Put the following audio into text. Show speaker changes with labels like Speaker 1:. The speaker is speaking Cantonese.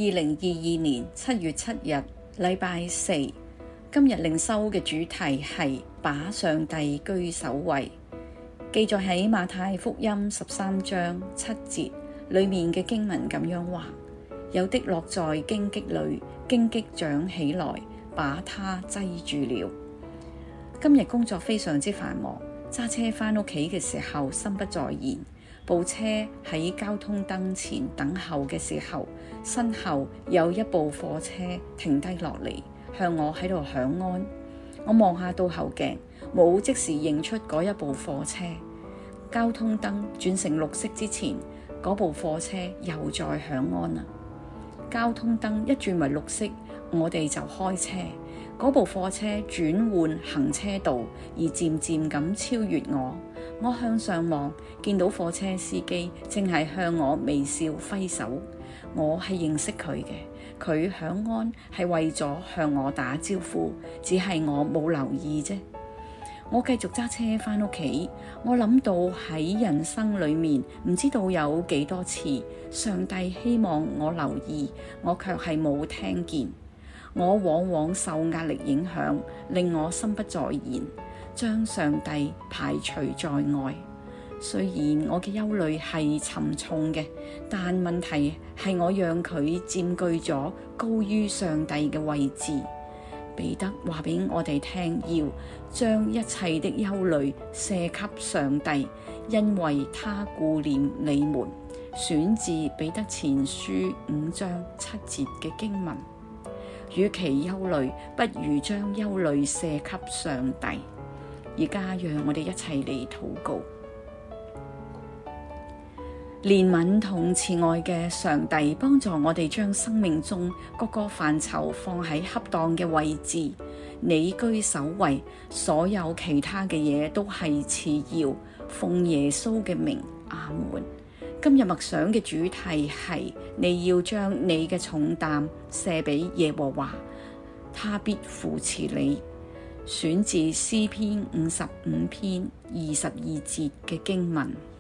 Speaker 1: 2022年7月7日，禮拜四。今日靈修嘅主題係把上帝居首位，記載喺馬太福音13章7節裏面嘅經文咁樣話：有的落在荊棘裏，荊棘長起來，把他擠住了。今日工作非常之繁忙，揸車返屋企嘅時候心不在焉，部車喺交通燈前等候嘅時候，身後有一部貨車停低落嚟，向我喺度響安。我望下倒後鏡，冇即時認出嗰一部貨車。交通燈轉成綠色之前，嗰部貨車又再響安啦。交通燈一轉為綠色，我哋就開車。嗰部貨車轉換行車道，而漸漸咁超越我。我向上望，見到貨車司機正係向我微笑揮手。我係認識佢嘅，佢響安係為咗向我打招呼，只係我冇留意啫。我繼續揸車返屋企，我諗到喺人生裏面，唔知道有幾多次，上帝希望我留意，我卻係冇聽見。我往往受壓力影響，令我心不在焉，將上帝排除在外。雖然我嘅憂慮係沉重嘅，但問題係我讓佢佔據咗高於上帝嘅位置。彼得話俾我哋聽，要將一切的憂慮卸給上帝，因為他顧念你們。選自彼得前書5章7節嘅經文。與其憂慮，不如將憂慮卸給上帝。而家讓我哋一齊嚟禱告。憐憫同慈愛嘅上帝，幫助我哋將生命中各個範疇放喺恰當嘅位置。你居首位，所有其他嘅嘢都係次要。奉耶穌嘅名，阿門。今日默想嘅主題係：你要將你嘅重擔卸俾耶和華，他必扶持你。選自詩篇55篇22節嘅經文。